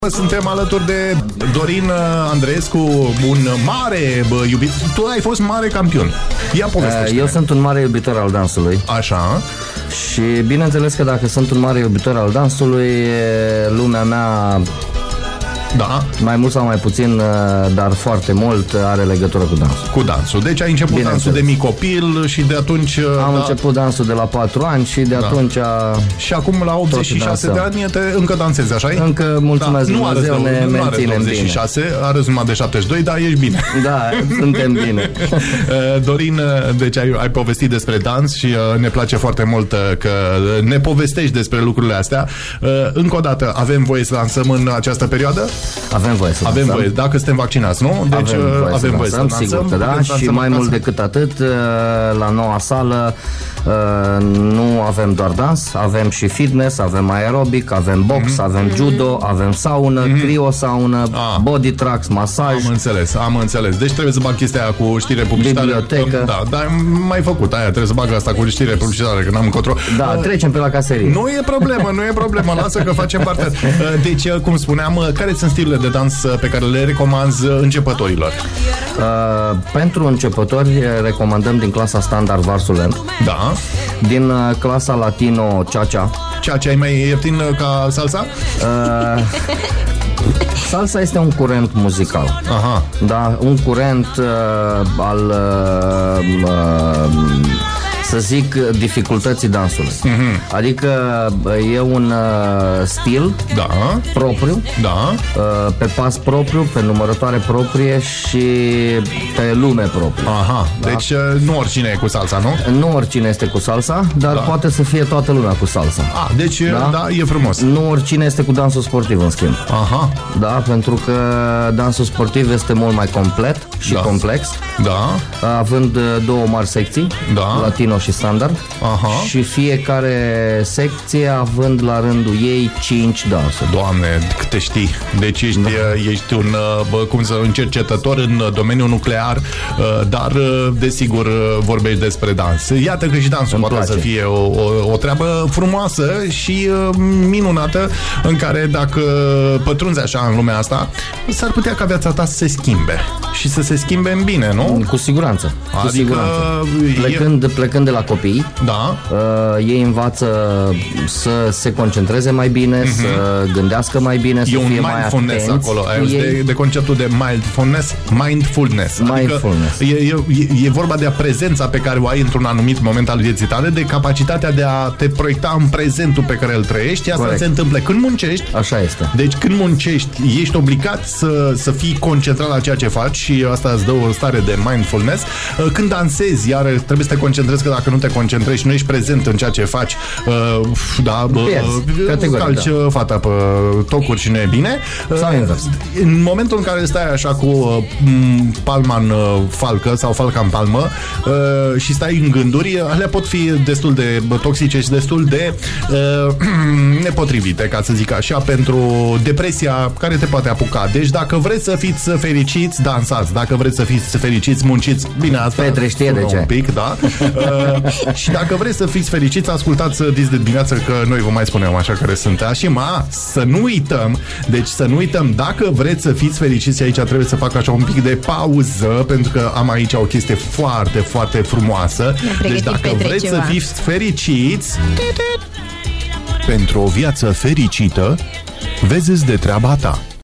Suntem alături de Dorin Andreescu, un mare iubit. Tu ai fost mare campion. Ia povestește. Eu sunt un mare iubitor al dansului. Așa. Și bineînțeles că dacă sunt un mare iubitor al dansului, lumea mea, da, mai mult sau mai puțin, dar foarte mult, are legătură cu dansul. Cu dansul. Deci ai început dansul de mic copil și de atunci... Am început dansul de la 4 ani și de atunci... Și acum la 86 de ani încă dansezi, așa-i? Încă, mulțumesc Dumnezeu, ne menținem 86, bine. Arăți numai de 72, dar ești bine. Da, suntem bine. Dorin, deci ai povestit despre dans și ne place foarte mult că ne povestești despre lucrurile astea. Încă o dată, avem voie să dansăm în această perioadă? Avem voie să dansăm. Avem voie, dacă suntem vaccinați, nu? Deci avem voie să dansăm, sigur că da, și mai mult decât atât, la noua sală nu avem doar dans, avem și fitness, avem aerobic, avem box, avem judo, avem saună, criosaună, body tracks, masaj. Am înțeles. Deci trebuie să bag chestia aia cu știre publicitară. Bibliotecă. Da, dar mai făcut aia, trebuie să bag asta cu știre publicitară, că n-am încotro. Da, trecem pe la caserie. Nu e problemă, lasă că facem parte. Deci, cum spuneam, care sunt stilurile de dans pe care le recomanzi începătorilor? Pentru începători recomandăm din clasa standard varsul lent. Da. Din clasa latino cha-cha. Cha-cha e mai ieftin ca salsa? Salsa este un curent muzical. Aha. Da, un curent al să zic, dificultății dansului. Adică e un stil propriu, pe pas propriu, pe numărătoare proprie și pe lume proprie. Aha, da? Deci nu oricine e cu salsa, nu? Nu oricine este cu salsa, dar poate să fie toată lumea cu salsa. Deci e frumos. Nu oricine este cu dansul sportiv, în schimb. Aha. Da, pentru că dansul sportiv este mult mai complet și complex. Da. Având două mari secții, latino și standard. Aha. Și fiecare secție având la rândul ei 5 dansuri. Doamne, câte știi. Deci ești un cercetător în domeniul nuclear, dar desigur vorbești despre dans. Iată că și dansul poate să fie o treabă frumoasă și minunată, în care dacă pătrunzi așa în lumea asta, s-ar putea ca viața ta să se schimbe. Și să se schimbe în bine, nu? Cu siguranță. Cu siguranță. Plecând de la copii, ei învață să se concentreze mai bine, să gândească mai bine, să fie mai atenți. Acolo. De conceptul de mindfulness. Adică e vorba de prezența pe care o ai într-un anumit moment al vieții tale, de capacitatea de a te proiecta în prezentul pe care îl trăiești. Asta se întâmplă când muncești. Așa este. Deci când muncești, ești obligat să fii concentrat la ceea ce faci și asta îți dă o stare de mindfulness. Când dansezi, iar trebuie să te concentrezi, că dacă nu te concentrezi și nu ești prezent în ceea ce faci, calci fata pe tocuri și nu e bine. Sau invers. În momentul în care stai așa cu palma în falcă sau falca în palmă și stai în gânduri, alea pot fi destul de toxice și destul de nepotrivite, ca să zic așa, pentru depresia care te poate apuca. Deci dacă vreți să fiți fericiți, dansați. Dacă vreți să fiți fericiți, munciți. Bine, asta Petre știe de ce. Un pic, da? Și dacă vreți să fiți fericiți, ascultați Dis de dimineață, că noi vă mai spunem așa care sunt. Și să nu uităm, deci să nu uităm, dacă vreți să fiți fericiți, aici trebuie să fac așa un pic de pauză, pentru că am aici o chestie foarte, foarte frumoasă. Deci dacă vreți să fiți fericiți, pentru o viață fericită, vezi de treaba ta.